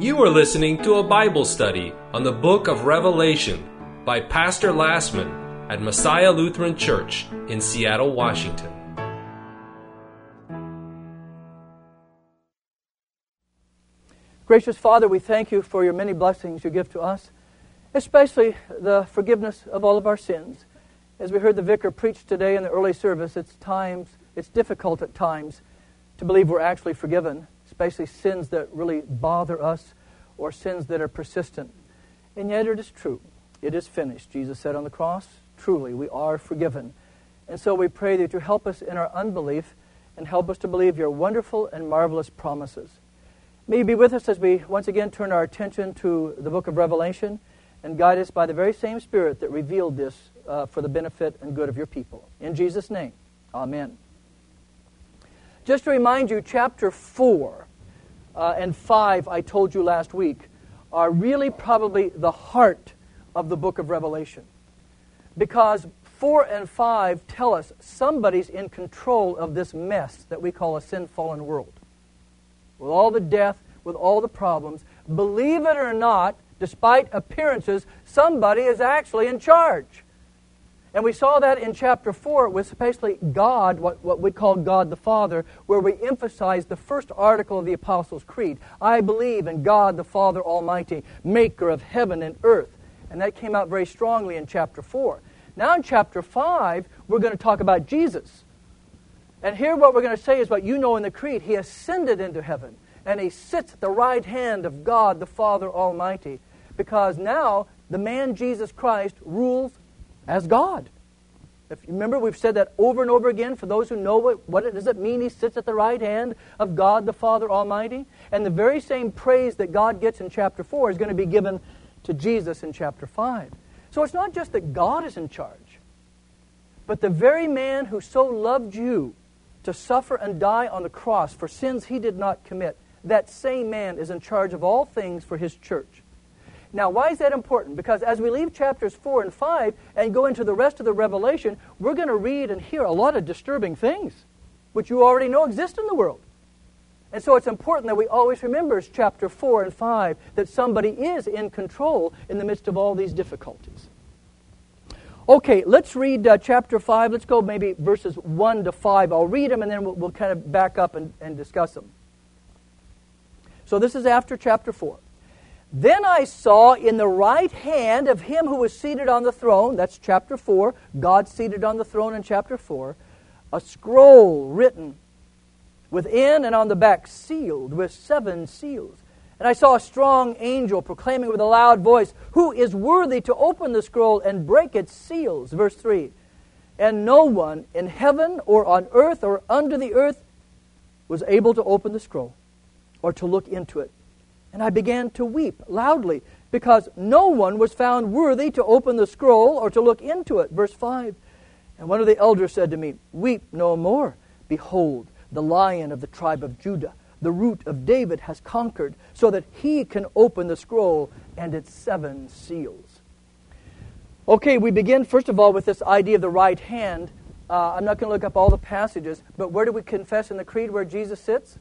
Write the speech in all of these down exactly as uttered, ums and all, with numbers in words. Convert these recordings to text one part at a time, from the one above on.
You are listening to a Bible study on the book of Revelation by Pastor Lastman at Messiah Lutheran Church in Seattle, Washington. Gracious Father, we thank you for your many blessings you give to us, especially the forgiveness of all of our sins. As we heard the vicar preach today in the early service, it's times, it's difficult at times to believe we're actually forgiven, especially sins that really bother us or sins that are persistent. And yet it is true. It is finished. Jesus said on the cross, truly, we are forgiven. And so we pray that you help us in our unbelief and help us to believe your wonderful and marvelous promises. May you be with us as we once again turn our attention to the book of Revelation and guide us by the very same Spirit that revealed this uh, for the benefit and good of your people. In Jesus' name, amen. Just to remind you, chapter four uh, and five, I told you last week, are really probably the heart of the book of Revelation. Because four and five tell us somebody's in control of this mess that we call a sin-fallen world. With all the death, with all the problems, believe it or not, despite appearances, somebody is actually in charge. And we saw that in chapter four with especially God, what, what we call God the Father, where we emphasized the first article of the Apostles' Creed. I believe in God the Father Almighty, maker of heaven and earth. And that came out very strongly in chapter four. Now in chapter five, we're going to talk about Jesus. And here what we're going to say is what you know in the Creed. He ascended into heaven, and He sits at the right hand of God the Father Almighty. Because now the man Jesus Christ rules as God. If you remember, we've said that over and over again for those who know what, what it, does it mean He sits at the right hand of God the Father Almighty. And the very same praise that God gets in chapter four is going to be given to Jesus in chapter five. So it's not just that God is in charge, but the very man who so loved you to suffer and die on the cross for sins He did not commit, that same man is in charge of all things for His church. Now, why is that important? Because as we leave chapters four and five and go into the rest of the Revelation, we're going to read and hear a lot of disturbing things, which you already know exist in the world. And so it's important that we always remember chapter four and five, that somebody is in control in the midst of all these difficulties. Okay, let's read uh, chapter five. Let's go maybe verses one to five. I'll read them and then we'll, we'll kind of back up and, and discuss them. So this is after chapter four. Then I saw in the right hand of Him who was seated on the throne, that's chapter four, God seated on the throne in chapter four, a scroll written within and on the back, sealed with seven seals. And I saw a strong angel proclaiming with a loud voice, "Who is worthy to open the scroll and break its seals?" Verse three. And no one in heaven or on earth or under the earth was able to open the scroll or to look into it. And I began to weep loudly, because no one was found worthy to open the scroll or to look into it. Verse five. And one of the elders said to me, "Weep no more. Behold, the Lion of the tribe of Judah, the Root of David, has conquered, so that He can open the scroll and its seven seals." Okay, we begin first of all with this idea of the right hand. Uh, I'm not going to look up all the passages, but where do we confess in the Creed where Jesus sits?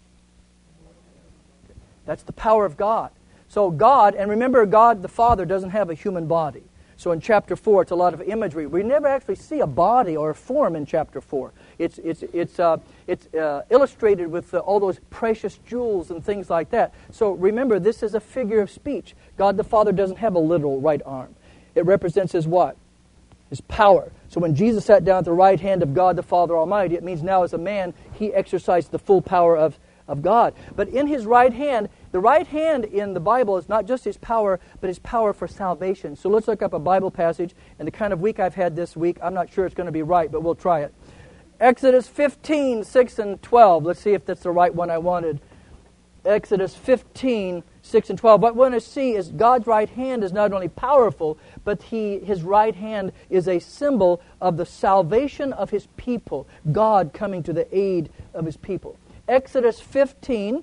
That's the power of God. So God, and remember, God the Father doesn't have a human body. So in chapter four, it's a lot of imagery. We never actually see a body or a form in chapter four. It's it's it's uh, it's uh, illustrated with uh, all those precious jewels and things like that. So remember, this is a figure of speech. God the Father doesn't have a literal right arm. It represents His what? His power. So when Jesus sat down at the right hand of God the Father Almighty, it means now as a man, He exercised the full power of of God. But in His right hand, the right hand in the Bible is not just His power, but His power for salvation. So let's look up a Bible passage, and the kind of week I've had this week, I'm not sure it's going to be right, but we'll try it. Exodus fifteen, six and twelve. Let's see if that's the right one I wanted. Exodus fifteen, six and twelve. What we want to see is God's right hand is not only powerful, but he, His right hand is a symbol of the salvation of His people. God coming to the aid of His people. Exodus fifteen,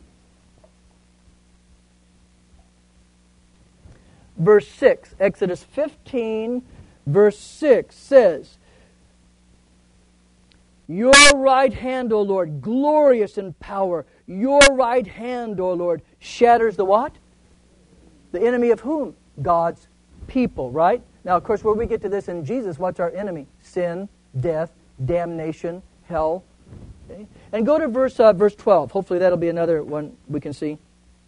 verse six. Exodus fifteen, verse six says, "Your right hand, O Lord, glorious in power. Your right hand, O Lord, shatters the what? The enemy of whom? God's people, right? Now, of course, where we get to this in Jesus, what's our enemy? Sin, death, damnation, hell. Okay? And go to verse uh, verse twelve. Hopefully that'll be another one we can see.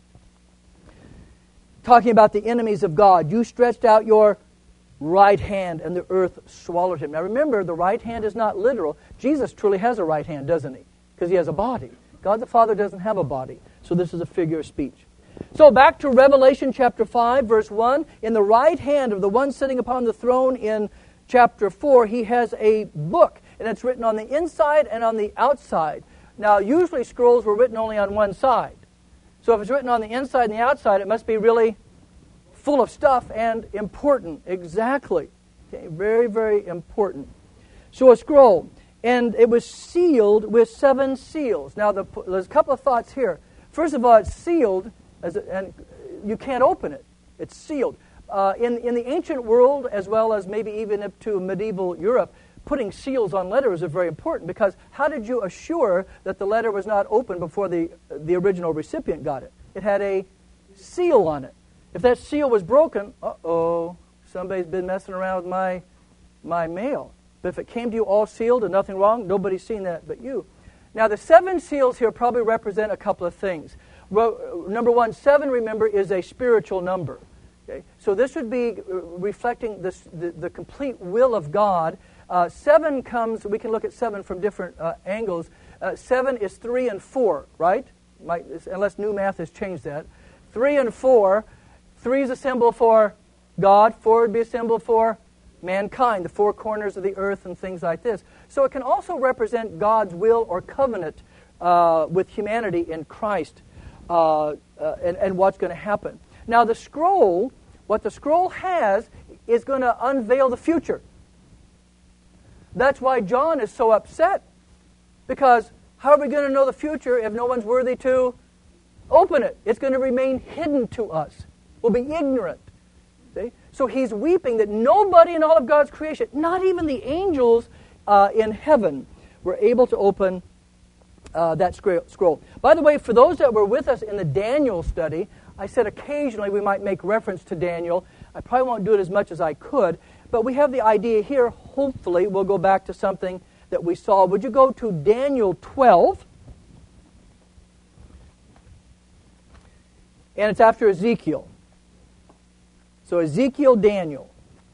Talking about the enemies of God. You stretched out your right hand, and the earth swallowed him. Now remember, the right hand is not literal. Jesus truly has a right hand, doesn't he? Because he has a body. God the Father doesn't have a body. So this is a figure of speech. So back to Revelation chapter five, verse one. In the right hand of the one sitting upon the throne in chapter four, he has a book. And it's written on the inside and on the outside. Now, usually scrolls were written only on one side. So if it's written on the inside and the outside, it must be really full of stuff and important. Exactly. Okay, very, very important. So a scroll. And it was sealed with seven seals. Now, the, there's a couple of thoughts here. First of all, it's sealed, as a, and you can't open it. It's sealed. Uh, in, in the ancient world, as well as maybe even up to medieval Europe, putting seals on letters is very important, because how did you assure that the letter was not opened before the, the original recipient got it? It had a seal on it. If that seal was broken, uh-oh, somebody's been messing around with my, my mail. But if it came to you all sealed and nothing wrong, nobody's seen that but you. Now, the seven seals here probably represent a couple of things. Well, number one, seven, remember, is a spiritual number. Okay? So this would be reflecting this, the, the complete will of God. Uh, seven comes, we can look at seven from different uh, angles. Uh, seven is three and four, right? Might, unless new math has changed that. Three and four. Three is a symbol for God. Four would be a symbol for mankind, the four corners of the earth and things like this. So it can also represent God's will or covenant uh, with humanity in Christ uh, uh, and, and what's going to happen. Now the scroll, what the scroll has, is going to unveil the future. That's why John is so upset, because how are we going to know the future if no one's worthy to open it? It's going to remain hidden to us. We'll be ignorant. See? So he's weeping that nobody in all of God's creation, not even the angels uh, in heaven, were able to open uh, that scroll. By the way, for those that were with us in the Daniel study, I said occasionally we might make reference to Daniel. I probably won't do it as much as I could, but we have the idea here. Hopefully we'll go back to something that we saw. Would you go to Daniel twelve? And it's after Ezekiel. So Ezekiel, Daniel.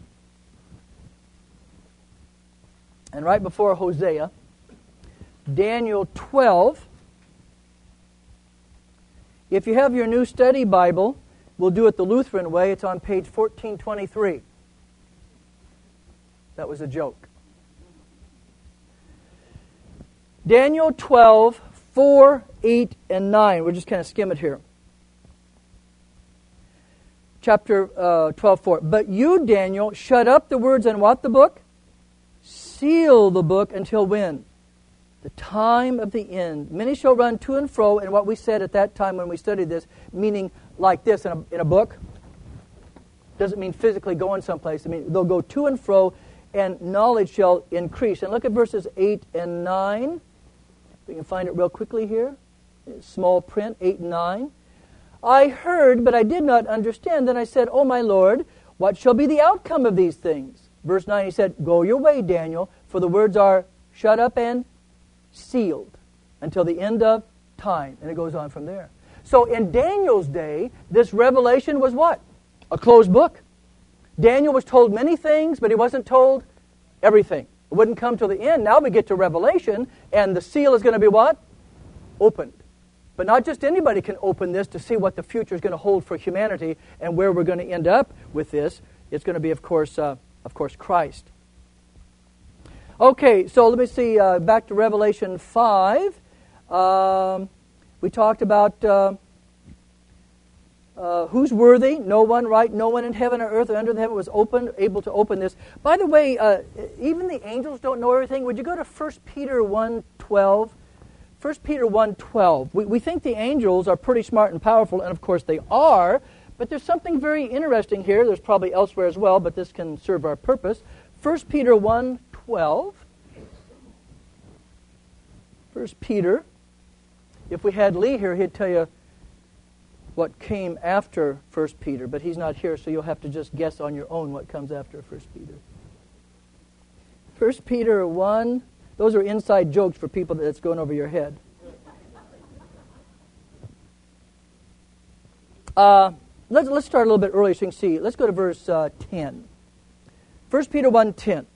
And right before Hosea, Daniel twelve. If you have your new study Bible, we'll do it the Lutheran way. It's on page fourteen twenty-three. That was a joke. Daniel twelve, four, eight, and nine. We'll just kind of skim it here. Chapter uh, twelve, four. But you, Daniel, shut up the words and what the book? Seal the book until when? The time of the end. Many shall run to and fro, and what we said at that time when we studied this, meaning like this in a, in a book, doesn't mean physically going someplace. I mean, they'll go to and fro, and knowledge shall increase. And look at verses eight and nine. We can find it real quickly here. Small print, eight and nine. I heard, but I did not understand. Then I said, O my Lord, what shall be the outcome of these things? Verse nine, he said, Go your way, Daniel, for the words are shut up and sealed until the end of time. And it goes on from there. So in Daniel's day, this revelation was what? A closed book. Daniel was told many things, but he wasn't told everything. It wouldn't come till the end. Now we get to Revelation, and the seal is going to be what? Opened. But not just anybody can open this to see what the future is going to hold for humanity and where we're going to end up with this. It's going to be, of course, uh, of course, Christ. Okay, so let me see. Uh, back to Revelation five. Um, we talked about uh, uh, who's worthy. No one, right? No one in heaven or earth or under the heaven was open, able to open this. By the way, uh, even the angels don't know everything. Would you go to First Peter one twelve? First Peter one twelve. We, we think the angels are pretty smart and powerful, and of course they are, but there's something very interesting here. There's probably elsewhere as well, but this can serve our purpose. First Peter one twelve. First Peter. If we had Lee here, he'd tell you what came after First Peter, but he's not here, so you'll have to just guess on your own what comes after First Peter. First Peter one, those are inside jokes for people that's going over your head. Uh, let's, let's start a little bit earlier so you can see. Let's go to verse uh, ten. First Peter one ten.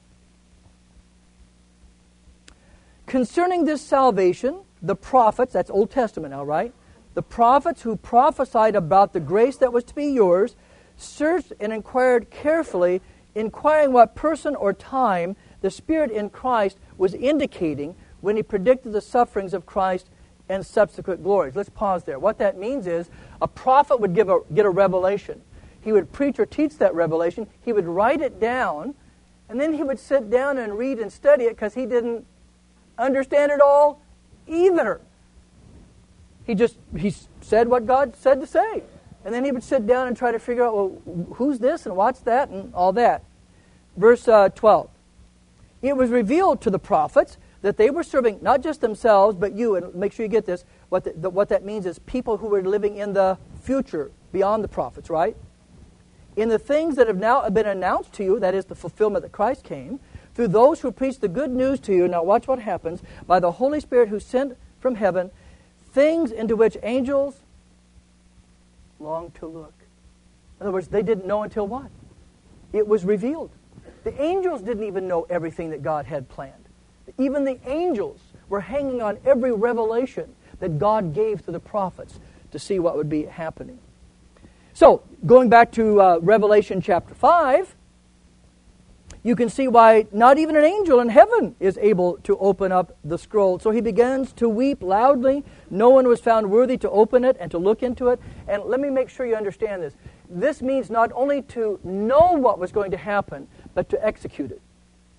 Concerning this salvation, the prophets, that's Old Testament now, right? The prophets who prophesied about the grace that was to be yours searched and inquired carefully, inquiring what person or time the Spirit in Christ was indicating when he predicted the sufferings of Christ and subsequent glories. Let's pause there. What that means is a prophet would give a, get a revelation. He would preach or teach that revelation. He would write it down, and then he would sit down and read and study it because he didn't understand it all either. He just he said what God said to say. And then he would sit down and try to figure out, well, who's this and what's that and all that. Verse uh, twelve. It was revealed to the prophets that they were serving not just themselves, but you, and make sure you get this, what, the, the, what that means is people who were living in the future, beyond the prophets, right? In the things that have now been announced to you, that is the fulfillment that Christ came, through those who preach the good news to you, now watch what happens, by the Holy Spirit who sent from heaven, things into which angels long to look. In other words, they didn't know until what? It was revealed. The angels didn't even know everything that God had planned. Even the angels were hanging on every revelation that God gave to the prophets to see what would be happening. So, going back to uh, Revelation chapter five, you can see why not even an angel in heaven is able to open up the scroll. So he begins to weep loudly. No one was found worthy to open it and to look into it. And let me make sure you understand this. This means not only to know what was going to happen, but to execute it.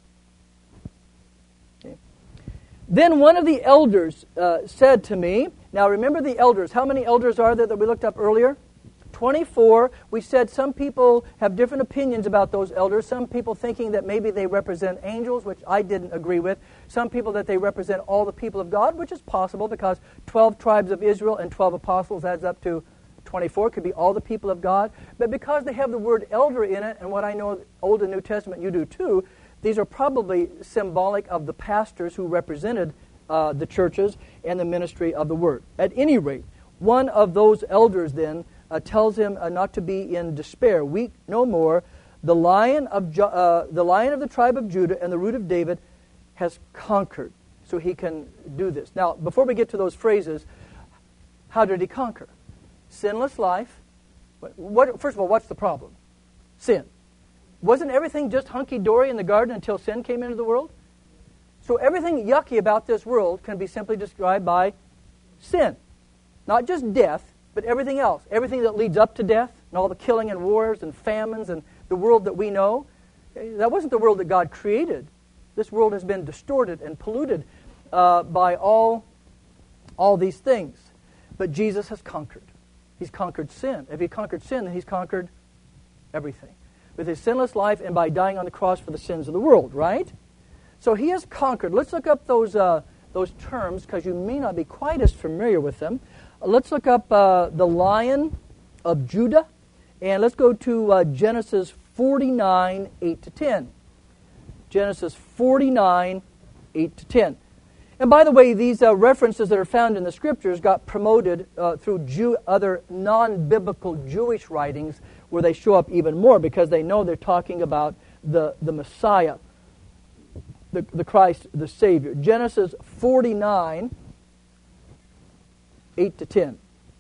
Okay. Then one of the elders uh, said to me, now remember the elders. How many elders are there that we looked up earlier? twenty-four. We said some people have different opinions about those elders. Some people thinking that maybe they represent angels, which I didn't agree with. Some people that they represent all the people of God, which is possible because twelve tribes of Israel and twelve apostles adds up to twenty-four. Could be all the people of God. But because they have the word elder in it, and what I know Old and New Testament you do too, these are probably symbolic of the pastors who represented uh, the churches and the ministry of the word. At any rate, one of those elders then Uh, tells him uh, not to be in despair. Weep no more. The lion of jo- uh, the lion of the tribe of Judah and the root of David has conquered, so he can do this. Now, before we get to those phrases, how did he conquer? Sinless life. What, what, first of all, what's the problem? Sin. Wasn't everything just hunky-dory in the garden until sin came into the world? So everything yucky about this world can be simply described by sin. Not just death, but everything else, everything that leads up to death, and all the killing and wars and famines and the world that we know, that wasn't the world that God created. This world has been distorted and polluted uh, by all, all these things. But Jesus has conquered. He's conquered sin. If he conquered sin, then he's conquered everything. With his sinless life and by dying on the cross for the sins of the world, right? So he has conquered. Let's look up those, uh, those terms because you may not be quite as familiar with them. Let's look up uh, the Lion of Judah, and let's go to uh, Genesis forty-nine, eight to ten. Genesis forty-nine, eight to ten. And by the way, these uh, references that are found in the Scriptures got promoted uh, through Jew- other non-biblical Jewish writings where they show up even more because they know they're talking about the, the Messiah, the, the Christ, the Savior. Genesis forty-nine, eight to ten.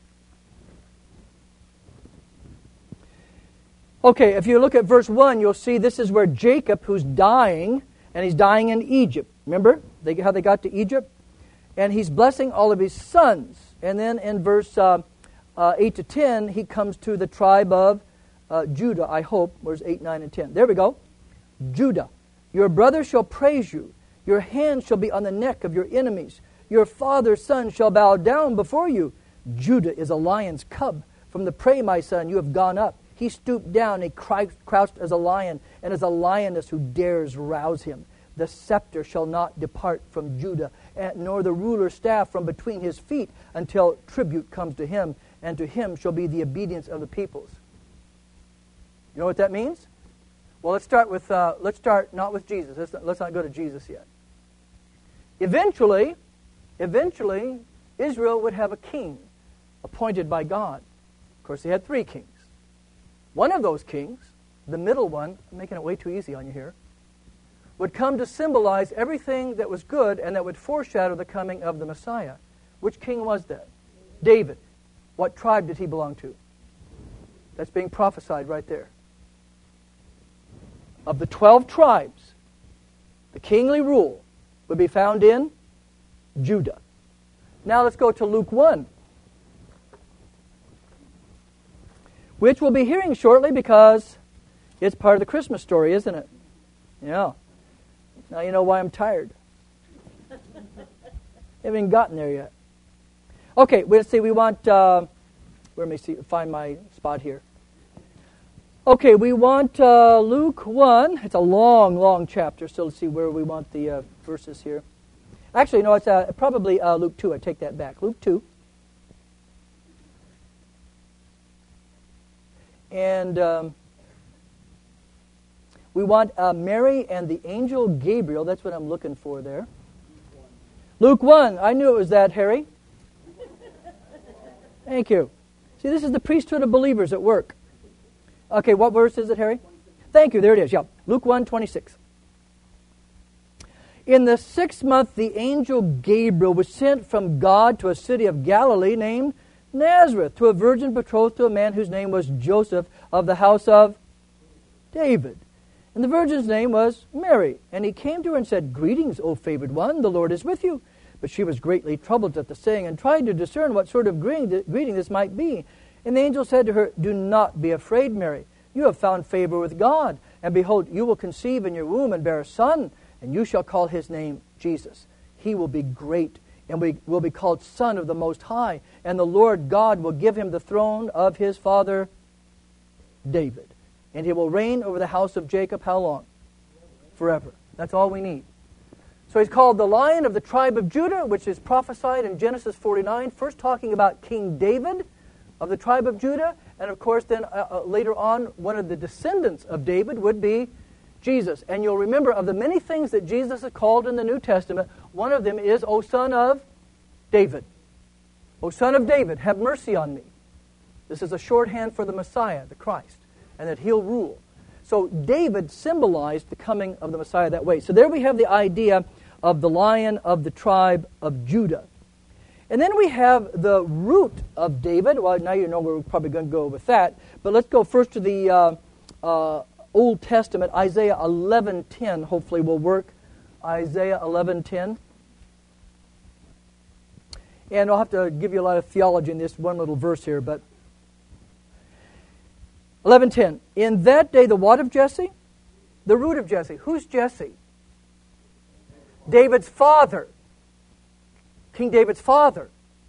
Okay, if you look at verse one, you'll see this is where Jacob, who's dying, and he's dying in Egypt. Remember they, how they got to Egypt? And he's blessing all of his sons. And then in verse uh, uh, eight to ten, he comes to the tribe of uh, Judah, I hope. Where's eight, nine, and ten? There we go. Judah, your brother shall praise you. Your hand shall be on the neck of your enemies. Your father's son shall bow down before you. Judah is a lion's cub. From the prey, my son, you have gone up. He stooped down, he crouched as a lion, and as a lioness who dares rouse him. The scepter shall not depart from Judah, nor the ruler's staff from between his feet, until tribute comes to him, and to him shall be the obedience of the peoples. You know what that means? Well, let's start with, uh, let's start not with Jesus. Let's not, let's not go to Jesus yet. Eventually, eventually, Israel would have a king appointed by God. Of course, they had three kings. One of those kings, the middle one, I'm making it way too easy on you here, would come to symbolize everything that was good and that would foreshadow the coming of the Messiah. Which king was that? David. What tribe did he belong to? That's being prophesied right there. Of the twelve tribes, the kingly rule would be found in Judah. Now let's go to Luke one, which we'll be hearing shortly because it's part of the Christmas story, isn't it? Yeah. Now you know why I'm tired. Haven't even gotten there yet. Okay, let's see. We want. Uh, where may see find my spot here? Okay, we want uh, Luke one. It's a long, long chapter, so let's see where we want the uh, verses here. Actually, no, it's uh, probably uh, Luke two. I take that back. Luke two. And um, we want uh, Mary and the angel Gabriel. That's what I'm looking for there. Luke one. I knew it was that, Harry. Thank you. See, this is the priesthood of believers at work. Okay, what verse is it, Harry? Thank you. There it is. Yeah, Luke one twenty-six. In the sixth month, the angel Gabriel was sent from God to a city of Galilee named Nazareth, to a virgin betrothed to a man whose name was Joseph, of the house of David. And the virgin's name was Mary. And he came to her and said, "Greetings, O favored one, the Lord is with you." But she was greatly troubled at the saying and tried to discern what sort of greeting this might be. And the angel said to her, "Do not be afraid, Mary. You have found favor with God. And behold, you will conceive in your womb and bear a son, and you shall call his name Jesus. He will be great and will be called Son of the Most High. And the Lord God will give him the throne of his father David. And he will reign over the house of Jacob." How long? Forever. That's all we need. So he's called the Lion of the tribe of Judah, which is prophesied in Genesis forty-nine, first talking about King David of the tribe of Judah. And of course then uh, uh, later on, one of the descendants of David would be Jesus. And you'll remember of the many things that Jesus is called in the New Testament, one of them is, "O Son of David." "O Son of David, have mercy on me." This is a shorthand for the Messiah, the Christ, and that he'll rule. So David symbolized the coming of the Messiah that way. So there we have the idea of the Lion of the tribe of Judah. And then we have the root of David. Well, now you know we're probably going to go with that. But let's go first to the uh, uh, Old Testament. Isaiah eleven ten hopefully will work. Isaiah eleven ten. And I'll have to give you a lot of theology in this one little verse here. But eleven ten. In that day, the what of Jesse? The root of Jesse. Who's Jesse? David's father. King David's father.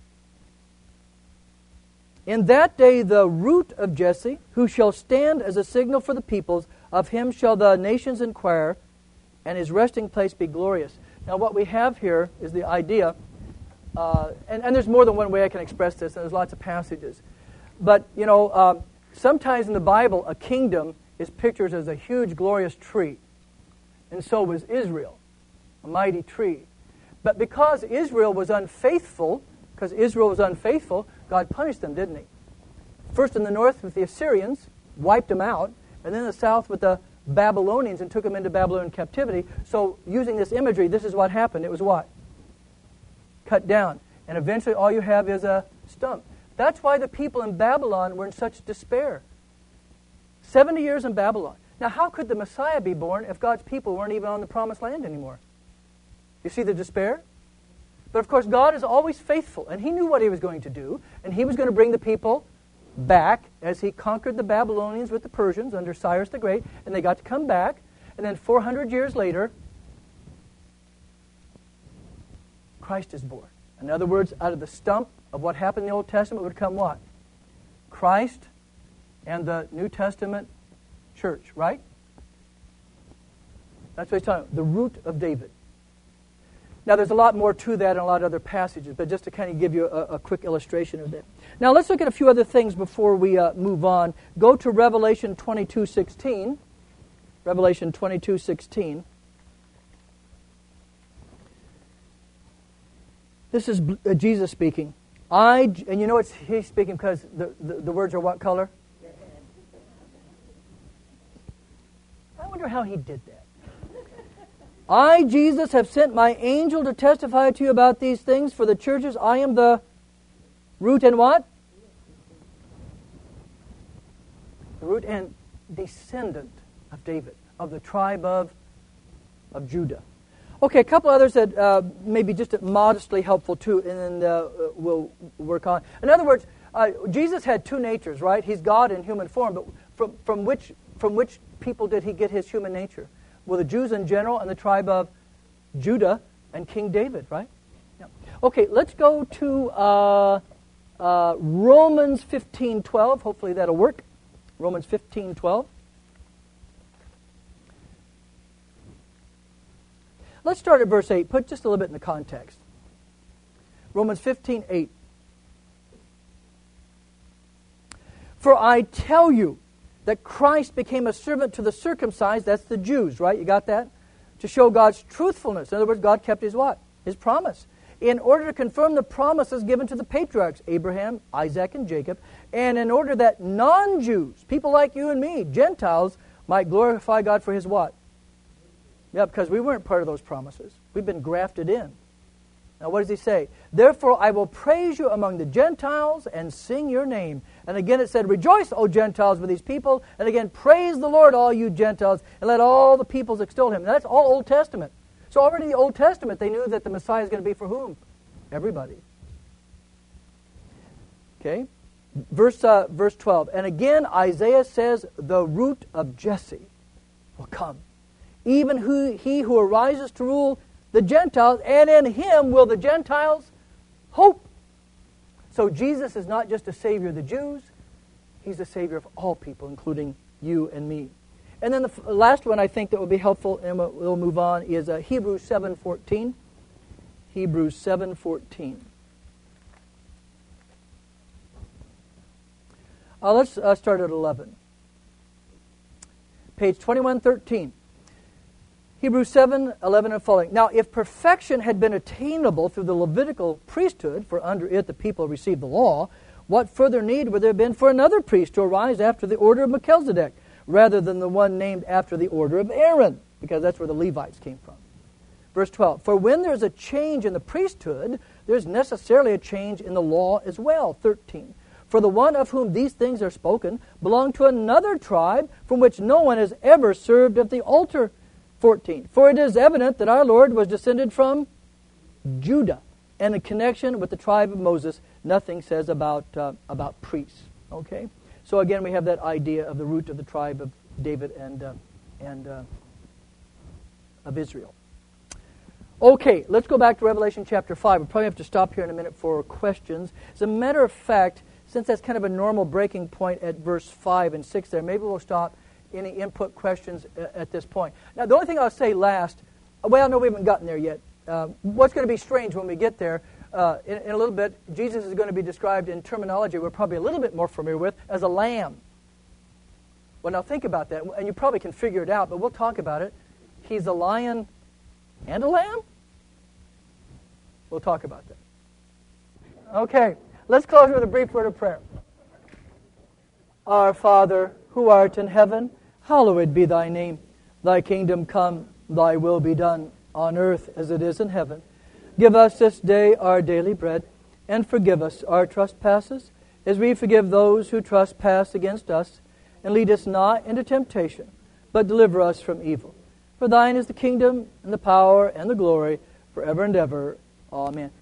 In that day, the root of Jesse, who shall stand as a signal for the peoples, of him shall the nations inquire, and his resting place be glorious. Now what we have here is the idea, uh, and, and there's more than one way I can express this, and there's lots of passages. But, you know, um, sometimes in the Bible, a kingdom is pictured as a huge, glorious tree. And so was Israel, a mighty tree. But because Israel was unfaithful, because Israel was unfaithful, God punished them, didn't he? First in the north with the Assyrians, wiped them out, and then in the south with the Babylonians and took them into Babylonian captivity. So using this imagery, this is what happened. It was what? Cut down. And eventually all you have is a stump. That's why the people in Babylon were in such despair. seventy years in Babylon. Now how could the Messiah be born if God's people weren't even on the promised land anymore? You see the despair? But of course God is always faithful, and he knew what he was going to do, and he was going to bring the people back as he conquered the Babylonians with the Persians under Cyrus the Great, and they got to come back, and then four hundred years later, Christ is born. In other words, out of the stump of what happened in the Old Testament would come what? Christ and the New Testament church, right? That's what he's talking about, the root of David. Now, there's a lot more to that in a lot of other passages, but just to kind of give you a, a quick illustration of that. Now, let's look at a few other things before we uh, move on. Go to Revelation twenty-two sixteen. Revelation twenty-two sixteen. This is uh, Jesus speaking. I, and you know it's he's speaking because the, the, the words are what color? I wonder how he did that. I, Jesus, have sent my angel to testify to you about these things for the churches. I am the root and what? The root and descendant of David, of the tribe of, of Judah. Okay, a couple others that uh, may be just modestly helpful too, and then uh, we'll work on. In other words, uh, Jesus had two natures, right? He's God in human form, but from, from which from which people did he get his human nature? Well, the Jews in general and the tribe of Judah and King David, right? Yeah. Okay, let's go to uh, uh, Romans fifteen twelve. Hopefully that'll work. Romans fifteen twelve. Let's start at verse eight. Put just a little bit in the context. Romans fifteen eight. For I tell you that Christ became a servant to the circumcised, that's the Jews, right? You got that? To show God's truthfulness. In other words, God kept His what? His promise. In order to confirm the promises given to the patriarchs, Abraham, Isaac, and Jacob, and in order that non-Jews, people like you and me, Gentiles, might glorify God for His what? Yeah, because we weren't part of those promises. We've been grafted in. Now what does he say? Therefore I will praise you among the Gentiles and sing your name. And again it said, rejoice, O Gentiles, with these people. And again, praise the Lord, all you Gentiles, and let all the peoples extol Him. Now, that's all Old Testament. So already in the Old Testament they knew that the Messiah is going to be for whom? Everybody. Okay? Verse, uh, verse twelve. And again Isaiah says, the root of Jesse will come. Even who, he who arises to rule the Gentiles, and in Him will the Gentiles hope. So Jesus is not just a Savior of the Jews, He's a Savior of all people, including you and me. And then the f- last one I think that will be helpful, and we'll, we'll move on, is uh, Hebrews seven fourteen. Hebrews seven fourteen. Uh, let's uh, start at eleven. Page twenty-one thirteen. Hebrews seven, eleven and following. Now, if perfection had been attainable through the Levitical priesthood, for under it the people received the law, what further need would there have been for another priest to arise after the order of Melchizedek, rather than the one named after the order of Aaron? Because that's where the Levites came from. Verse twelve. For when there's a change in the priesthood, there's necessarily a change in the law as well. thirteen. For the one of whom these things are spoken belonged to another tribe from which no one has ever served at the altar. fourteen. For it is evident that our Lord was descended from Judah, and in connection with the tribe of Moses, nothing says about uh, about priests. Okay, so again we have that idea of the root of the tribe of David and uh, and uh, of Israel. Okay, let's go back to Revelation chapter five. We'll probably have to stop here in a minute for questions. As a matter of fact, since that's kind of a normal breaking point at verse five and six there, maybe we'll stop. Any input questions at this point? Now, the only thing I'll say last, well, no, we haven't gotten there yet. Uh, what's going to be strange when we get there, uh, in, in a little bit, Jesus is going to be described in terminology we're probably a little bit more familiar with as a lamb. Well, now think about that, and you probably can figure it out, but we'll talk about it. He's a lion and a lamb? We'll talk about that. Okay, let's close with a brief word of prayer. Our Father, who art in heaven, hallowed be thy name. Thy kingdom come, thy will be done, on earth as it is in heaven. Give us this day our daily bread, and forgive us our trespasses, as we forgive those who trespass against us. And lead us not into temptation, but deliver us from evil. For thine is the kingdom, and the power, and the glory, forever and ever. Amen.